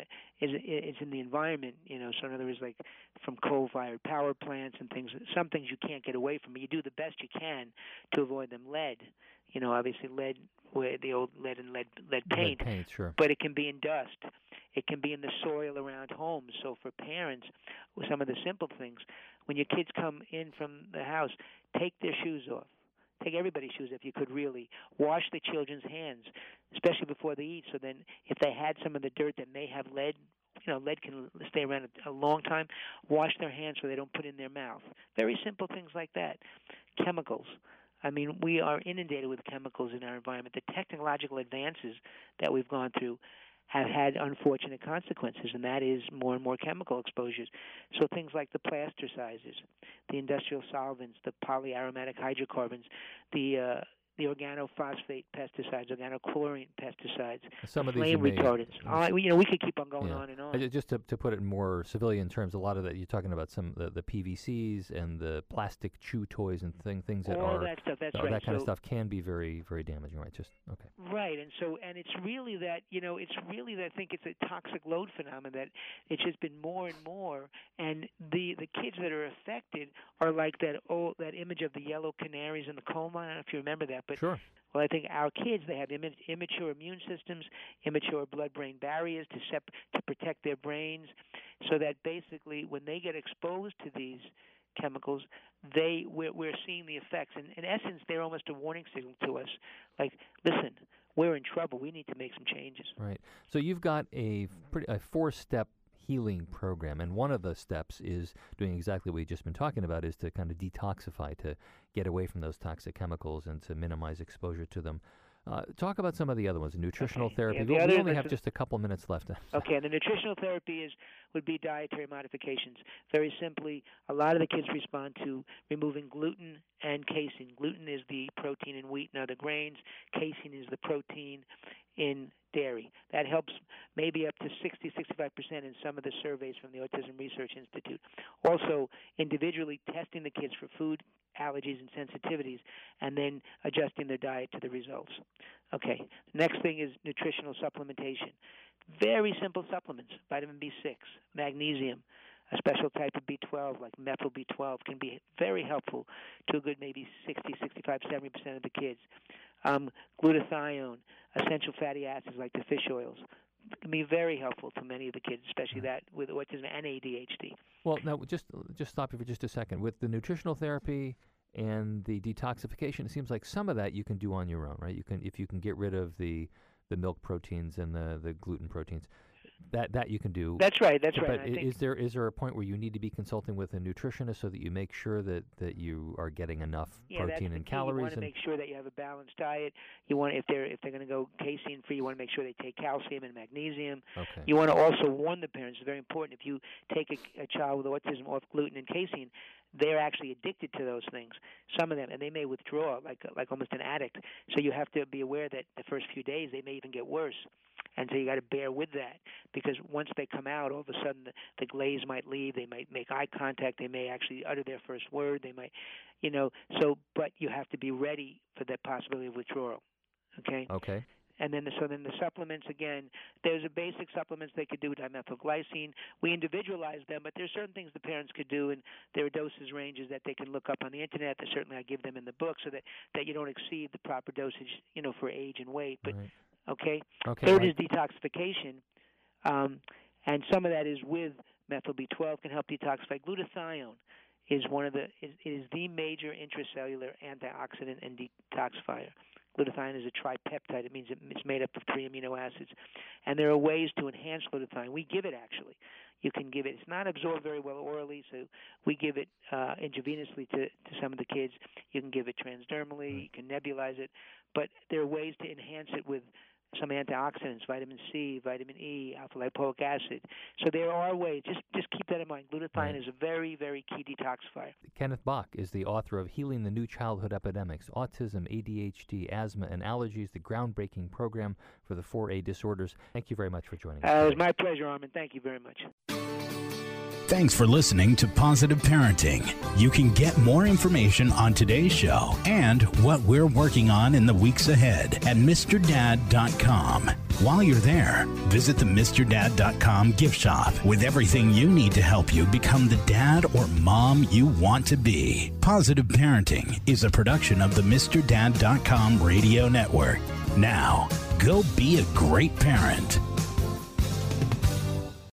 is in the environment, so in other words, like from coal-fired power plants and things. Some things you can't get away from, but you do the best you can to avoid them. Lead, obviously lead, the old lead and lead paint. Lead paint, sure. But it can be in dust. It can be in the soil around homes. So for parents, with some of the simple things, when your kids come in from the house, take their shoes off. Take everybody's shoes if you could really. Wash the children's hands, especially before they eat. So then if they had some of the dirt that may have lead, lead can stay around a long time. Wash their hands so they don't put it in their mouth. Very simple things like that. Chemicals. I mean, we are inundated with chemicals in our environment. The technological advances that we've gone through have had unfortunate consequences, and that is more and more chemical exposures. So things like the plasticizers, the industrial solvents, the polyaromatic hydrocarbons, the organophosphate pesticides, organochlorine pesticides, some of flame these retardants. We could keep on going on and on. Just to put it in more civilian terms, a lot of that you're talking about some the PVCs and the plastic chew toys and things that all are that stuff. That's that right. kind of stuff can be very, very damaging, right? Just okay. Right, and it's really that I think it's a toxic load phenomenon that it's just been more and more, and the kids that are affected are like that image of the yellow canaries in the coal mine. I don't know if you remember that. But, sure. Well, I think our kids, they have immature immune systems, immature blood-brain barriers to protect their brains, so that basically when they get exposed to these chemicals, we're seeing the effects. And in essence, they're almost a warning signal to us, like, listen, we're in trouble. We need to make some changes. Right. So you've got a 4-step healing program, and one of the steps is doing exactly what we've just been talking about, is to kind of detoxify, to get away from those toxic chemicals and to minimize exposure to them. Talk about some of the other ones, nutritional therapy. Yeah, we only have just a couple minutes left. Okay, and the nutritional therapy would be dietary modifications. Very simply, a lot of the kids respond to removing gluten and casein. Gluten is the protein in wheat and other grains. Casein is the protein in dairy. That helps maybe up to 60-65% in some of the surveys from the Autism Research Institute. Also, individually testing the kids for food allergies and sensitivities, and then adjusting their diet to the results. Okay, the next thing is nutritional supplementation. Very simple supplements: vitamin B6, magnesium, a special type of B12 like methyl B12 can be very helpful to a good maybe 60, 65, 70% of the kids. Glutathione, essential fatty acids like the fish oils can be very helpful to many of the kids, especially that with autism and ADHD. Well, now just stop you for just a second. With the nutritional therapy and the detoxification, it seems like some of that you can do on your own, right? If you can get rid of the milk proteins and the gluten proteins, that you can do. That's right. That's but right. Is there a point where you need to be consulting with a nutritionist so that you make sure that you are getting enough protein and calories? You want to make sure that you have a balanced diet. You want, if they're going to go casein free, you want to make sure they take calcium and magnesium. Okay. You want to also warn the parents. It's very important. If you take a child with autism off gluten and casein, they're actually addicted to those things. Some of them, and they may withdraw like almost an addict. So you have to be aware that the first few days they may even get worse. And so you got to bear with that, because once they come out, all of a sudden the glaze might leave. They might make eye contact. They may actually utter their first word. They might, So, but you have to be ready for that possibility of withdrawal. Okay. Okay. And then the supplements, again, there's a basic supplements they could do, dimethylglycine. We individualize them, but there's certain things the parents could do, and there are dosage ranges that they can look up on the Internet. That certainly I give them in the book, so that you don't exceed the proper dosage, for age and weight. But right. Okay. right. Third is detoxification, and some of that is with methyl B12 can help detoxify. Glutathione is is the major intracellular antioxidant and detoxifier. Glutathione is a tripeptide. It means it's made up of 3 amino acids. And there are ways to enhance glutathione. We give it, actually. You can give it. It's not absorbed very well orally, so we give it intravenously to some of the kids. You can give it transdermally. You can nebulize it. But there are ways to enhance it with some antioxidants, vitamin C, vitamin E, alpha-lipoic acid. So there are ways. Just keep that in mind. Glutathione is a very, very key detoxifier. Kenneth Bach is the author of Healing the New Childhood Epidemics, Autism, ADHD, Asthma, and Allergies, the groundbreaking program for the 4A disorders. Thank you very much for joining us. It was my pleasure, Armin. Thank you very much. Thanks for listening to Positive Parenting. You can get more information on today's show and what we're working on in the weeks ahead at MrDad.com. While you're there, visit the MrDad.com gift shop with everything you need to help you become the dad or mom you want to be. Positive Parenting is a production of the MrDad.com radio network. Now, go be a great parent.